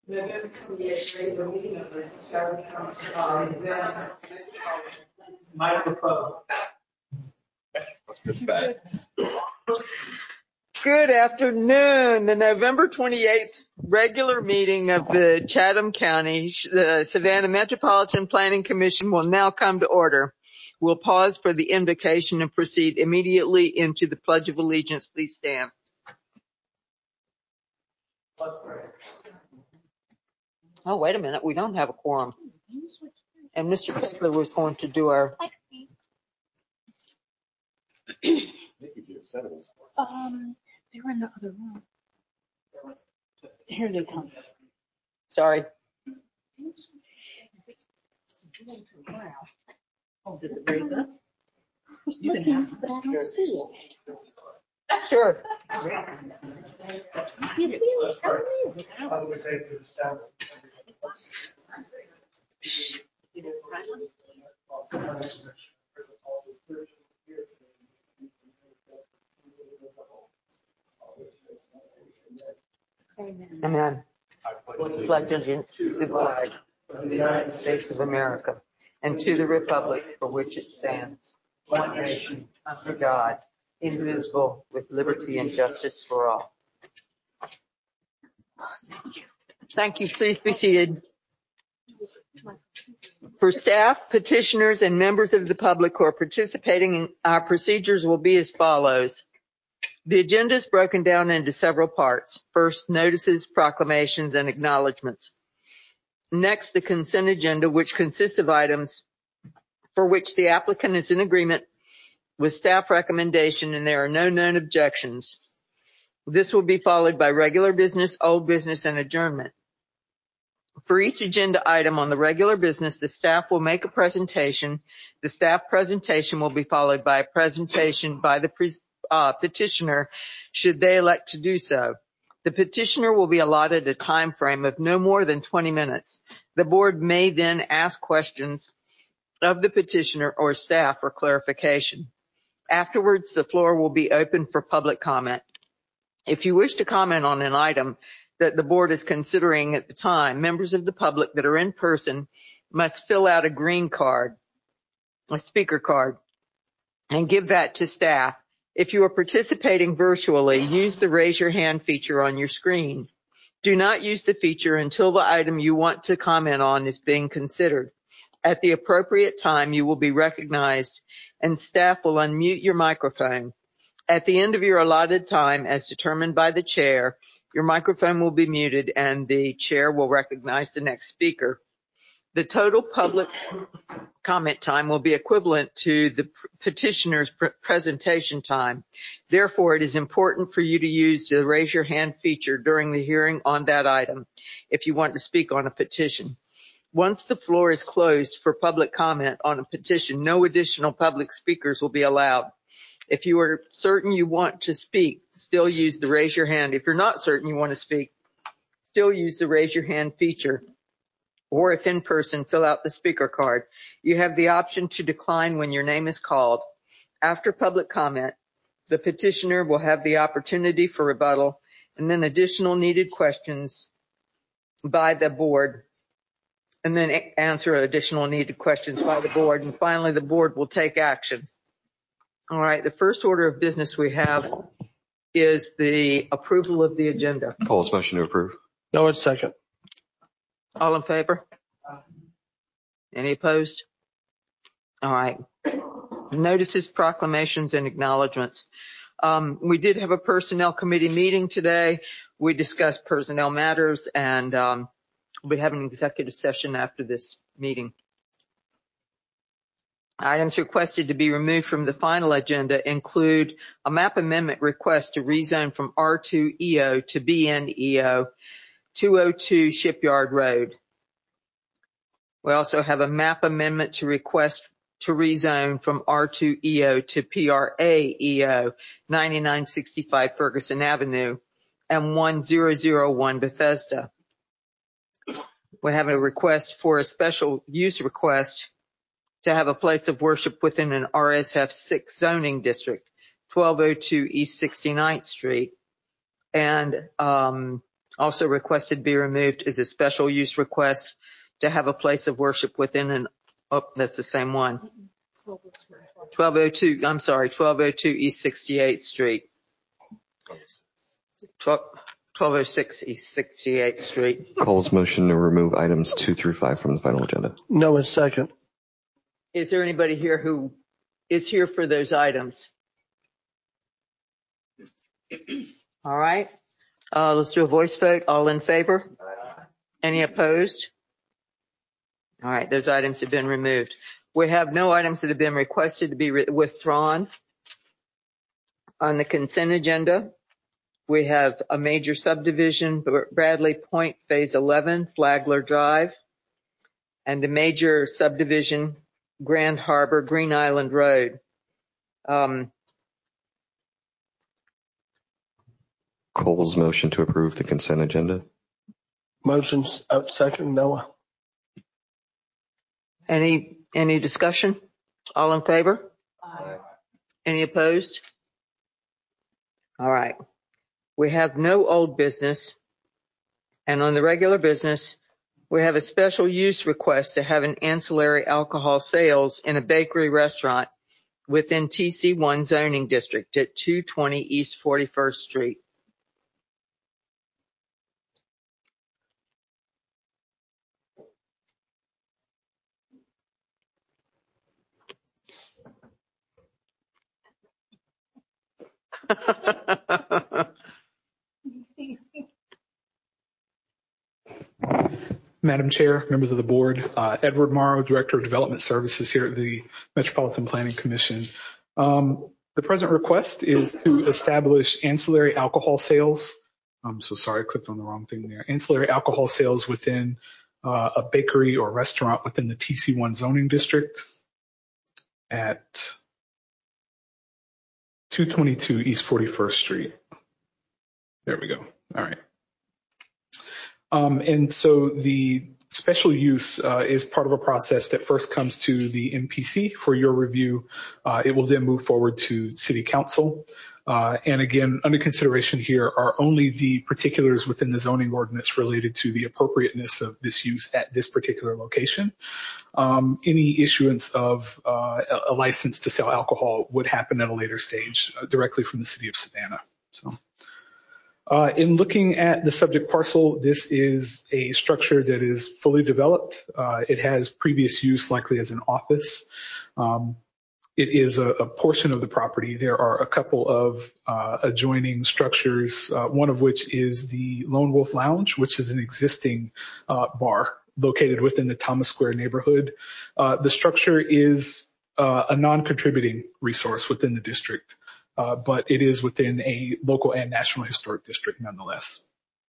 November 28th regular meeting of the Chatham County microphone. Good afternoon. The November 28th regular meeting of the Chatham County Savannah Metropolitan Planning Commission will now come to order. We'll pause for the invocation and proceed immediately into the Pledge of Allegiance. Please stand. Oh, wait a minute. We don't have a quorum. And Mr. Pickler was going to do our... They were in the other room. Here they come. Sorry. Oh, does it raise up? You can have it, but I don't see it. Sure. Amen. Pledge allegiance to the flag of the United States of America and to the republic for which it stands, one nation under God, indivisible, with liberty and justice for all. Thank you. Please be seated. For staff, petitioners, and members of the public who are participating in our procedures will be as follows. The agenda is broken down into several parts. First, notices, proclamations, and acknowledgments. Next, the consent agenda, which consists of items for which the applicant is in agreement with staff recommendation and there are no known objections. This will be followed by regular business, old business, and adjournment. For each agenda item on the regular business, the staff will make a presentation. The staff presentation will be followed by a presentation by the petitioner, should they elect to do so. The petitioner will be allotted a time frame of no more than 20 minutes. The board may then ask questions of the petitioner or staff for clarification. Afterwards, the floor will be open for public comment. If you wish to comment on an item that the board is considering at the time, members of the public that are in person must fill out a green card, a speaker card, and give that to staff. If you are participating virtually, use the raise your hand feature on your screen. Do not use the feature until the item you want to comment on is being considered. At the appropriate time, you will be recognized and staff will unmute your microphone. At the end of your allotted time, as determined by the chair, your microphone will be muted and the chair will recognize the next speaker. The total public comment time will be equivalent to the petitioner's presentation time. Therefore, it is important for you to use the raise your hand feature during the hearing on that item if you want to speak on a petition. Once the floor is closed for public comment on a petition, no additional public speakers will be allowed. If you are certain you want to speak, still use the raise your hand. If you're not certain you want to speak, still use the raise your hand feature. Or if in person, fill out the speaker card. You have the option to decline when your name is called. After public comment, the petitioner will have the opportunity for rebuttal and then additional needed questions by the board, and then answer additional needed questions by the board. And finally, the board will take action. All right, the first order of business we have is the approval of the agenda. Paul's motion to approve. No, it's second. All in favor? Any opposed? All right. Notices, proclamations, and acknowledgments. We did have a personnel committee meeting today. We discussed personnel matters, and we'll be having an executive session after this meeting. Items requested to be removed from the final agenda include a map amendment request to rezone from R2EO to BNEO, 202 Shipyard Road. We also have a map amendment to request to rezone from R2EO to PRAEO, 9965 Ferguson Avenue and 1001 Bethesda. We have a request for a special use request to have a place of worship within an RSF 6 zoning district, 1202 East 69th Street. And Also requested to be removed is a special use request to have a place of worship within an, oh, that's the same one. 1202 East 68th Street. 1206 East 68th Street. Cole's motion to remove items 2 through 5 from the final agenda. Noah second. Is there anybody here who is here for those items? All right. Let's do a voice vote. All in favor? Any opposed? All right. Those items have been removed. We have no items that have been requested to be withdrawn. On the consent agenda, we have a major subdivision, Bradley Point Phase 11, Flagler Drive, and a major subdivision, Grand Harbor, Green Island Road. Cole's motion to approve the consent agenda. Motion's out second, Noah. Any discussion? All in favor? Aye. Any opposed? All right. We have no old business. And on the regular business, we have a special use request to have an ancillary alcohol sales in a bakery restaurant within TC1 zoning district at 220 East 41st Street. Madam Chair, members of the board, Edward Morrow, Director of Development Services here at the Metropolitan Planning Commission. The present request is to establish ancillary alcohol sales. I'm so sorry, I clicked on the wrong thing there. Ancillary alcohol sales within a bakery or restaurant within the TC1 zoning district at 222 East 41st Street. There we go. All right. And so the special use is part of a process that first comes to the MPC for your review. It will then move forward to City Council. And again, under consideration here are only the particulars within the zoning ordinance related to the appropriateness of this use at this particular location. Any issuance of a license to sell alcohol would happen at a later stage directly from the City of Savannah. So. In looking at the subject parcel, this is a structure that is fully developed. It has previous use likely as an office. It is a portion of the property. There are a couple of adjoining structures, one of which is the Lone Wolf Lounge, which is an existing bar located within the Thomas Square neighborhood. The structure is a non-contributing resource within the district. But it is within a local and national historic district nonetheless.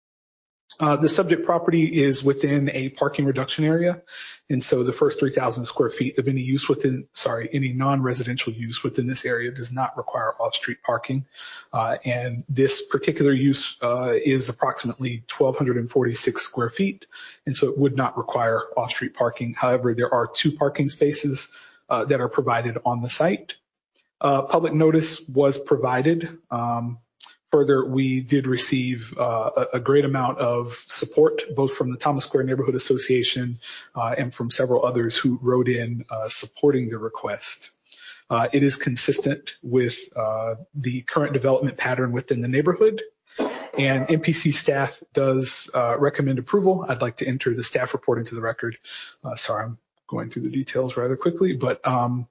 The subject property is within a parking reduction area. And so the first 3,000 square feet of any non-residential use within this area does not require off-street parking. And this particular use is approximately 1,246 square feet. And so it would not require off-street parking. However, there are 2 parking spaces that are provided on the site. Public notice was provided. Further, we did receive a great amount of support, both from the Thomas Square Neighborhood Association and from several others who wrote in supporting the request. It is consistent with the current development pattern within the neighborhood, and MPC staff does recommend approval. I'd like to enter the staff report into the record. Sorry, I'm going through the details rather quickly, but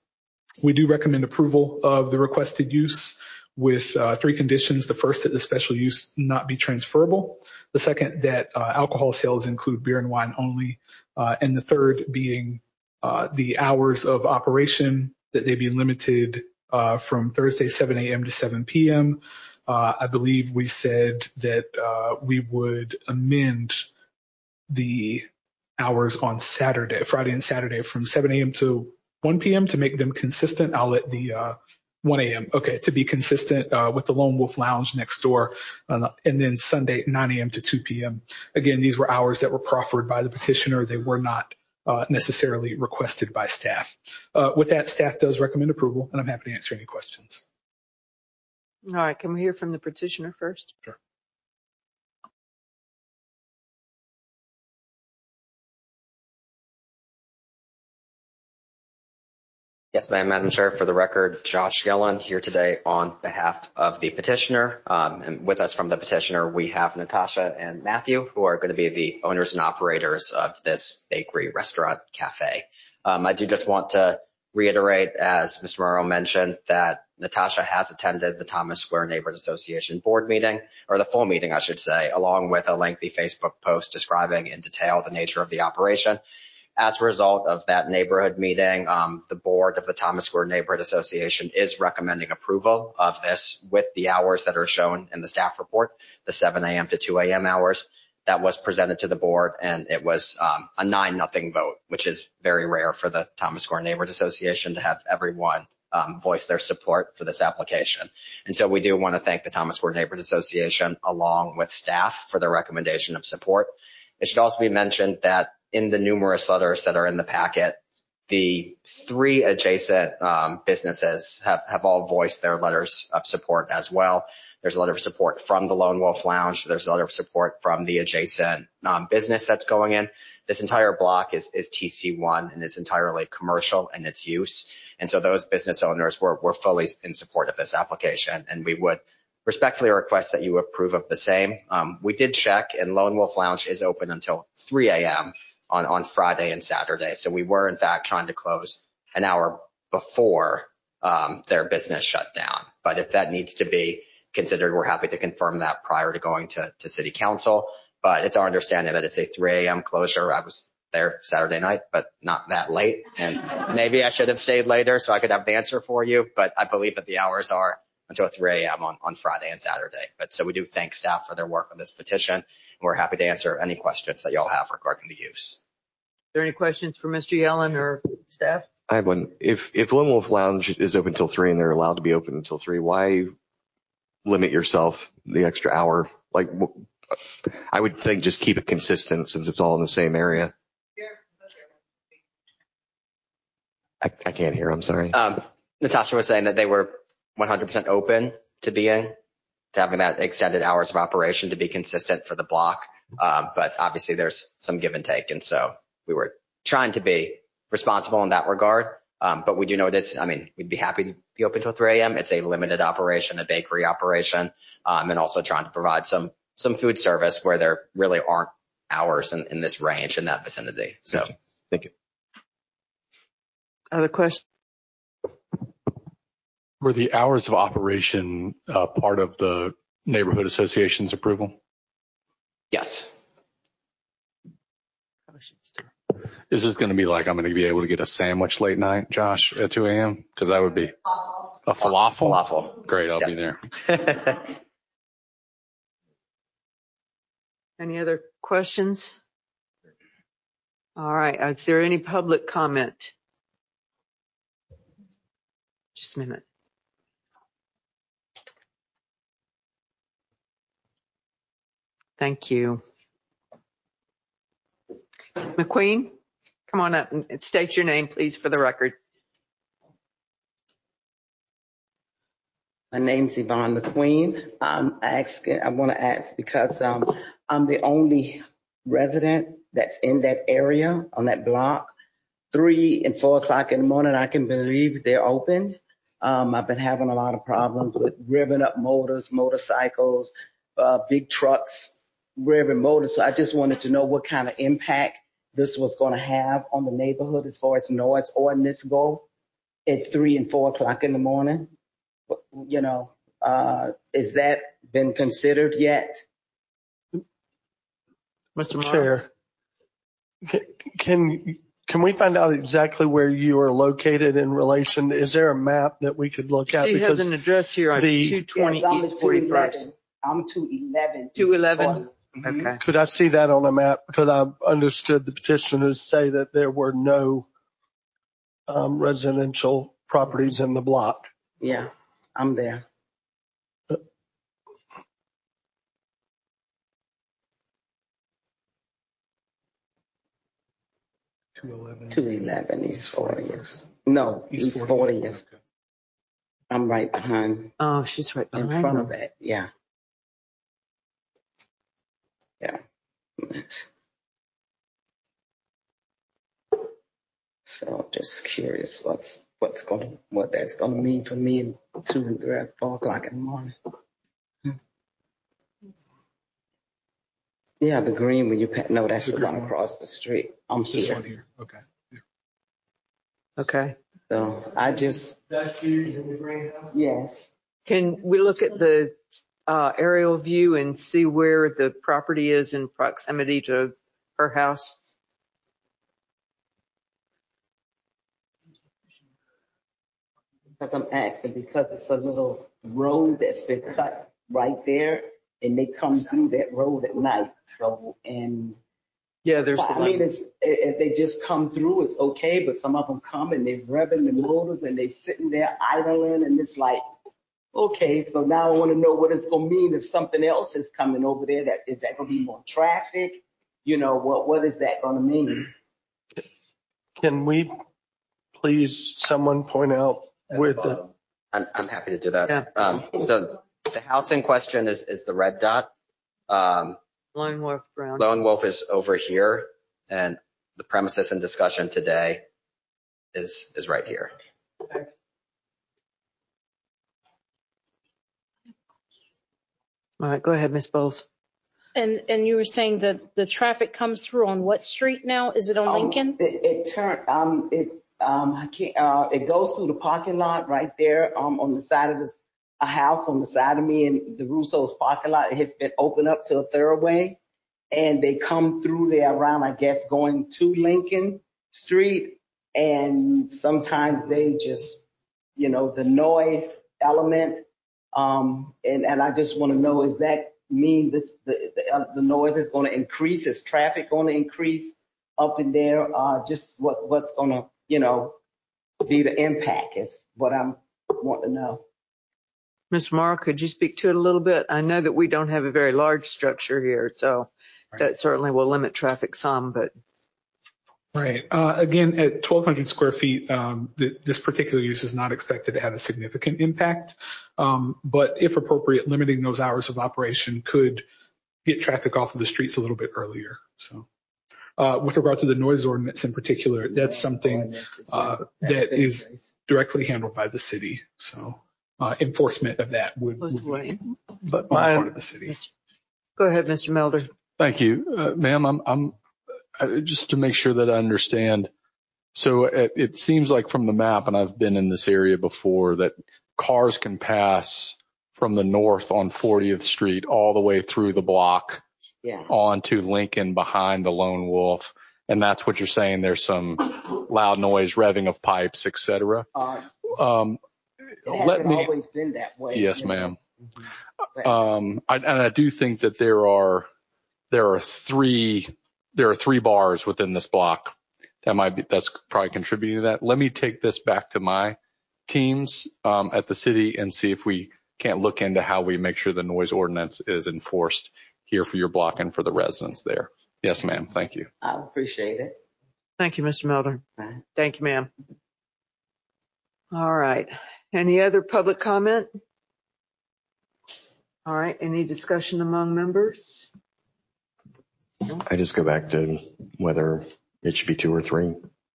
we do recommend approval of the requested use with 3 conditions. The first, that the special use not be transferable. The second, that alcohol sales include beer and wine only. And the third being the hours of operation, that they be limited from Thursday 7 a.m. to 7 p.m. I believe we said that we would amend the hours on Friday and Saturday from 7 a.m. to 1 p.m. to make them consistent. I'll let the 1 a.m. Okay, to be consistent with the Lone Wolf Lounge next door, and then Sunday 9 a.m. to 2 p.m. Again, these were hours that were proffered by the petitioner. They were not necessarily requested by staff. With that, staff does recommend approval, and I'm happy to answer any questions. All right, can we hear from the petitioner first? Sure. Yes, ma'am, Madam Chair. For the record, Josh Yellen here today on behalf of the petitioner. And with us from the petitioner, we have Natasha and Matthew, who are going to be the owners and operators of this bakery, restaurant, cafe. I do just want to reiterate, as Mr. Morrow mentioned, that Natasha has attended the Thomas Square Neighborhood Association board meeting, or the full meeting, I should say, along with a lengthy Facebook post describing in detail the nature of the operation. As a result of that neighborhood meeting, the board of the Thomas Square Neighborhood Association is recommending approval of this with the hours that are shown in the staff report, the 7 a.m. to 2 a.m. hours. That was presented to the board, and it was a 9-0 vote, which is very rare for the Thomas Square Neighborhood Association to have everyone voice their support for this application. And so we do want to thank the Thomas Square Neighborhood Association along with staff for their recommendation of support. It should also be mentioned that in the numerous letters that are in the packet, the 3 adjacent businesses have all voiced their letters of support as well. There's a letter of support from the Lone Wolf Lounge. There's a letter of support from the adjacent business that's going in. This entire block is TC1 and it's entirely commercial in its use. And so those business owners were fully in support of this application, and we would respectfully request that you approve of the same. We did check, and Lone Wolf Lounge is open until 3 a.m. on Friday and Saturday. So we were, in fact, trying to close an hour before their business shut down. But if that needs to be considered, we're happy to confirm that prior to going to City Council. But it's our understanding that it's a 3 a.m. closure. I was there Saturday night, but not that late. And maybe I should have stayed later so I could have the answer for you. But I believe that the hours are until 3 a.m. on Friday and Saturday. But so we do thank staff for their work on this petition. And we're happy to answer any questions that y'all have regarding the use. Are there any questions for Mr. Yellen or staff? I have one. If Lone Wolf Lounge is open until 3 and they're allowed to be open until 3, why limit yourself the extra hour? Like, I would think just keep it consistent since it's all in the same area. I can't hear. I'm sorry. Natasha was saying that they were 100% open to having that extended hours of operation to be consistent for the block. But obviously there's some give and take. And so we were trying to be responsible in that regard. But we do know this. I mean, we'd be happy to be open till 3 a.m. It's a limited operation, a bakery operation, and also trying to provide some food service where there really aren't hours in this range, in that vicinity. So Thank you. Other questions? Were the hours of operation part of the neighborhood association's approval? yes. Is this going to be like I'm going to be able to get a sandwich late night, Josh, at 2 a.m.? Because that would be a falafel. Falafel. Great, I'll Yes. be there. Any other questions? All right. Is there any public comment? Just a minute. Thank you. Ms. McQueen, come on up and state your name, please, for the record. My name's Yvonne McQueen. I want to ask because I'm the only resident that's in that area on that block. 3 and 4 o'clock in the morning, I can believe they're open. I've been having a lot of problems with revving up motors, motorcycles, big trucks, revving motors. So I just wanted to know what kind of impact this was going to have on the neighborhood as far as noise ordinance go at 3 and 4 o'clock in the morning. You know, is that been considered yet? Mr. Morrow? Chair, can we find out exactly where you are located in relation? Is there a map that we could look at? She has an address here on 220 Yes, East 41st. I'm 211. 211? Mhm. Okay. Could I see that on a map? Because I understood the petitioners say that there were no residential properties in the block. Yeah, I'm there. 211 East 40th. No, East 40th. Okay. I'm right behind, Oh, she's right in behind front them. of it. Yeah. Yeah. So just curious what's what that's gonna mean for me at 2 and 3, 4 o'clock in the morning. Yeah, the green when you no, that's the one across the street. I'm This here. one here. Okay. Yeah. Okay. So I just, That's you in the greenhouse? yes. Can we look at the aerial view and see where the property is in proximity to her house? Because I'm asking because it's a little road that's been cut right there and they come through that road at night. So, and Yeah, there's I mean, it's, if they just come through, it's okay, but some of them come and they're revving the motors and they sitting there idling and it's like, okay, so now I want to know what it's going to mean if something else is coming over there. That is that going to be more traffic? You know, what is that going to mean? Can we please, someone point out where the, I'm happy to do that. Yeah. So the house in question is the red dot. Lone Wolf Brown. Lone Wolf is over here, and the premises in discussion today is right here. All right, go ahead, Ms. Bowles. And you were saying that the traffic comes through on what street now? Is it on Lincoln? It goes through the parking lot right there on the side of a house on the side of me and the Russo's parking lot. It has been opened up to a thoroughway and they come through there around, I guess, going to Lincoln Street. And sometimes they just, the noise element. And I just want to know, does that mean the noise is going to increase? Is traffic going to increase up in there? Just what's going to, be the impact is what I'm wanting to know. Ms. Morrow, could you speak to it a little bit? I know that we don't have a very large structure here, so that certainly will limit traffic some, but. Right. Again, at 1,200 square feet, this particular use is not expected to have a significant impact. But if appropriate, limiting those hours of operation could get traffic off of the streets a little bit earlier. So with regard to the noise ordinance in particular, that's something that is directly handled by the city. So enforcement of that would be part of the city. Go ahead, Mr. Melder. Thank you. Ma'am, I'm just to make sure that I understand. So it seems like from the map, and I've been in this area before, that cars can pass from the north on 40th Street all the way through the block onto Lincoln behind the Lone Wolf. And that's what you're saying. There's some loud noise, revving of pipes, et cetera. It hasn't always been that way. Yes, ma'am. I do think that there are three bars within this block that's probably contributing to that. Let me take this back to my teams at the city and see if we can't look into how we make sure the noise ordinance is enforced here for your block and for the residents there. Yes, ma'am. Thank you. I appreciate it. Thank you, Mr. Melder. Right. Thank you, ma'am. All right. Any other public comment? All right. Any discussion among members? I just go back to whether it should be 2 or 3.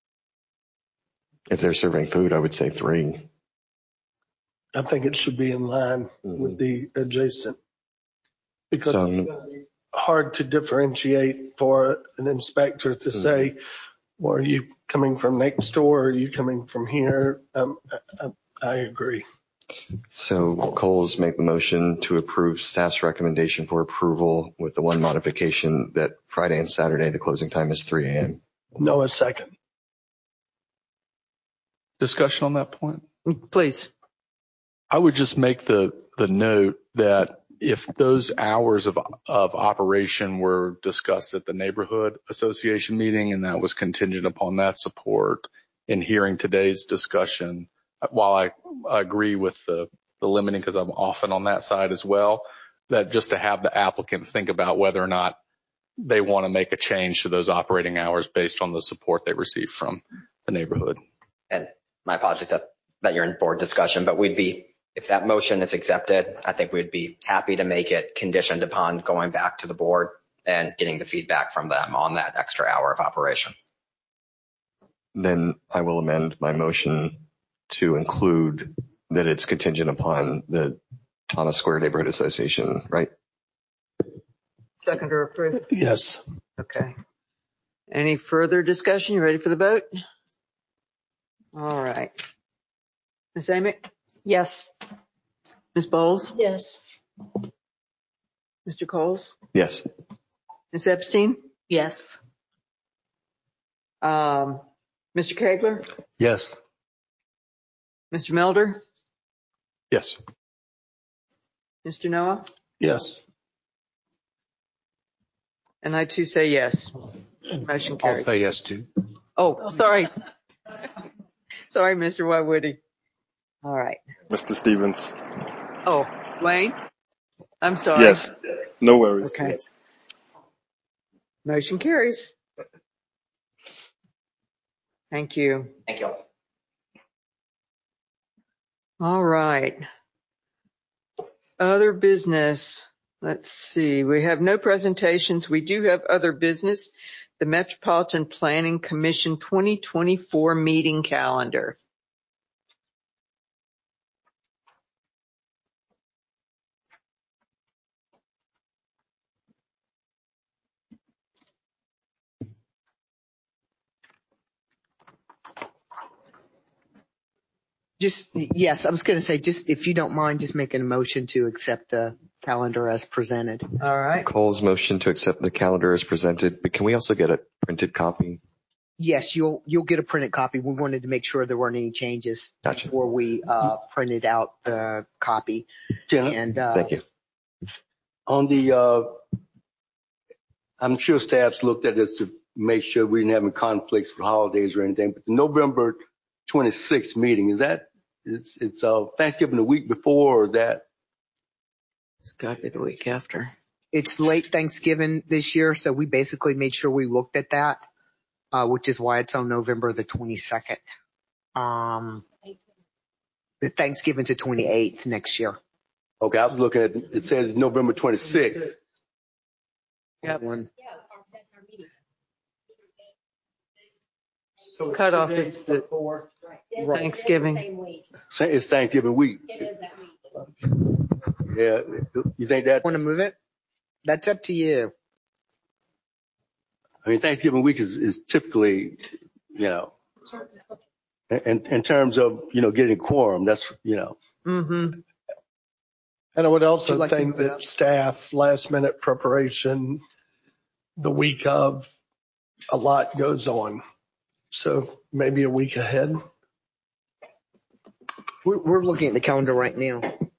If they're serving food, I would say 3. I think it should be in line with the adjacent. Because it's going to be hard to differentiate for an inspector to say, well, are you coming from next door? Or are you coming from here? I agree. So Coles make the motion to approve staff's recommendation for approval with the one modification that Friday and Saturday, the closing time is 3 a.m. No, a second. Discussion on that point? Please. I would just make the note that if those hours of operation were discussed at the neighborhood association meeting and that was contingent upon that support, in hearing today's discussion, while I agree with the limiting, because I'm often on that side as well, that just to have the applicant think about whether or not they want to make a change to those operating hours based on the support they receive from the neighborhood. And my apologies that you're in board discussion, but if that motion is accepted, I think we'd be happy to make it conditioned upon going back to the board and getting the feedback from them on that extra hour of operation. Then I will amend my motion to include that it's contingent upon the Tana Square Neighborhood Association, right? Second or approved? Yes. Okay. Any further discussion? You ready for the vote? All right. Ms. Amick? Yes. Ms. Bowles? Yes. Mr. Coles? Yes. Ms. Epstein? Yes. Mr. Kegler? Yes. Mr. Melder? Yes. Mr. Noah? Yes. And I too say yes. Motion I'll carries. say yes too. Oh, sorry. Sorry, Mr. Whitewoody. All right. Mr. Stevens. Oh, Wayne? I'm sorry. Yes. No worries. Okay. Yes. Motion carries. Thank you. Thank you. All right. Other business. Let's see. We have no presentations. We do have other business. The Metropolitan Planning Commission 2024 meeting calendar. Yes, I was going to say, just if you don't mind, just making a motion to accept the calendar as presented. All right. Cole's motion to accept the calendar as presented, but can we also get a printed copy? Yes, you'll get a printed copy. We wanted to make sure there weren't any changes Gotcha. before we printed out the copy. Jenna, And Thank you. on the, I'm sure staff's looked at this to make sure we didn't have any conflicts with holidays or anything, but the November 26th meeting, is that, it's Thanksgiving the week before, or is that? It's got to be the week after. It's late Thanksgiving this year, so we basically made sure we looked at that, which is why it's on November the 22nd. The Thanksgiving's the 28th next year. Okay, I was looking at, it says November 26th. Yep. One. So Cutoff is the Thanksgiving. It's Thanksgiving week. It is that week. Yeah, you think that? Want to move it? That's up to you. I mean, Thanksgiving week is typically, you know, in terms of, you know, getting quorum, that's, you know. Mm-hmm. And I would also Would you like to think move it that up? staff last minute preparation the week of, a lot goes on. So maybe a week ahead. We're looking at the calendar right now.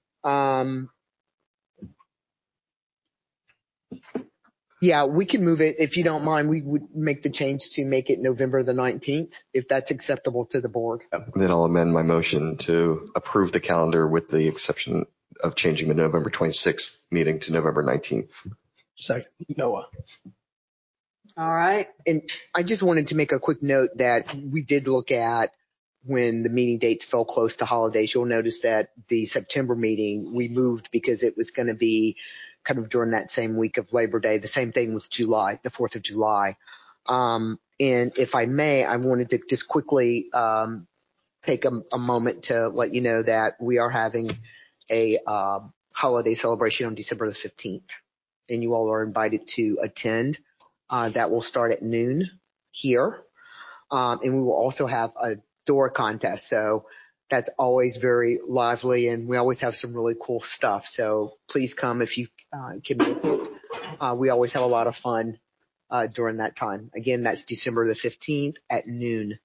Yeah, we can move it. If you don't mind, we would make the change to make it November the 19th, if that's acceptable to the board. Then I'll amend my motion to approve the calendar with the exception of changing the November 26th meeting to November 19th. Second, Noah. All right. And I just wanted to make a quick note that we did look at when the meeting dates fell close to holidays. You'll notice that the September meeting we moved because it was going to be kind of during that same week of Labor Day. The same thing with July, the 4th of July. And if I may, I wanted to just quickly take a moment to let you know that we are having a holiday celebration on December the 15th, and you all are invited to attend. That will start at noon here. And we will also have a door contest. So that's always very lively, and we always have some really cool stuff. So please come if you can make it. We always have a lot of fun during that time. Again, that's December the 15th at noon.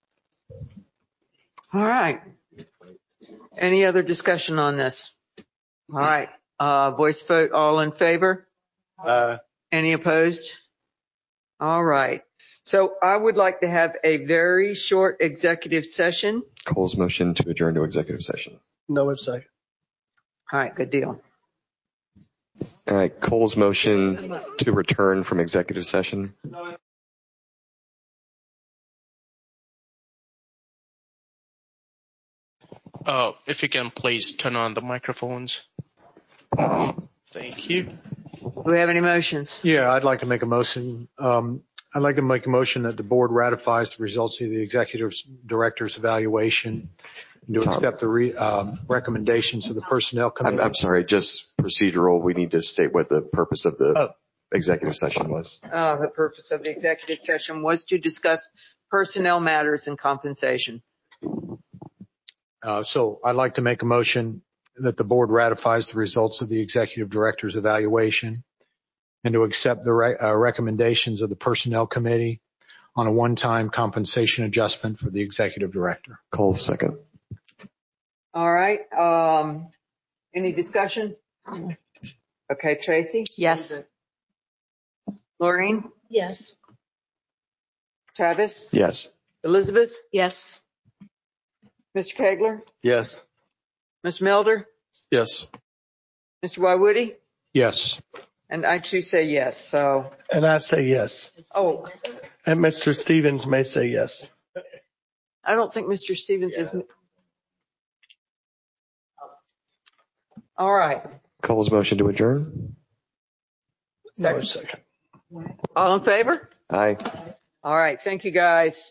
All right. Any other discussion on this? All right. Voice vote, all in favor? Any opposed? All right. So I would like to have a very short executive session. Cole's motion to adjourn to executive session. Noah second. All right. Good deal. All right. Cole's motion to return from executive session. If you can please turn on the microphones. Thank you. Do we have any motions? Yeah, I'd like to make a motion. I'd like to make a motion that the board ratifies the results of the executive director's evaluation and to Tom. accept the recommendations of the Personnel Committee. I'm sorry, just procedural. We need to state what the purpose of the executive session was. The purpose of the executive session was to discuss personnel matters and compensation. So I'd like to make a motion that the board ratifies the results of the executive director's evaluation and to accept the recommendations of the Personnel Committee on a one-time compensation adjustment for the executive director. Cole, second. All right. Any discussion? Okay, Tracy? Yes. Maureen? Yes. Travis? Yes. Elizabeth? Yes. Mr. Kegler? Yes. Ms. Milder? Yes. Mr. Wywoody? Yes. And I too say yes. So, And I say yes. oh, And Mr. Stevens may say yes. I don't think Mr. Stevens is. All right. Cole's motion to adjourn. No, second. All in favor? Aye. All right. Thank you, guys.